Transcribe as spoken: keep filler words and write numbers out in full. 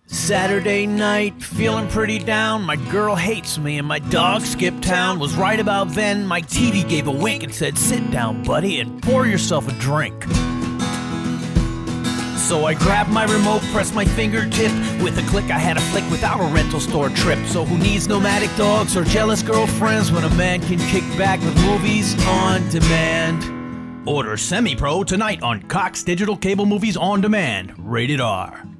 Saturday night, feeling pretty down. My girl hates me and my dog skipped town. Was right about then, my T V gave a wink and said, "Sit down, buddy, and pour yourself a drink." So I grabbed my remote, pressed my fingertip. With a click I had a flick without a rental store trip. So who needs nomadic dogs or jealous girlfriends when a man can kick back with movies on demand? Order Semi-Pro tonight on Cox Digital Cable Movies on Demand. Rated R.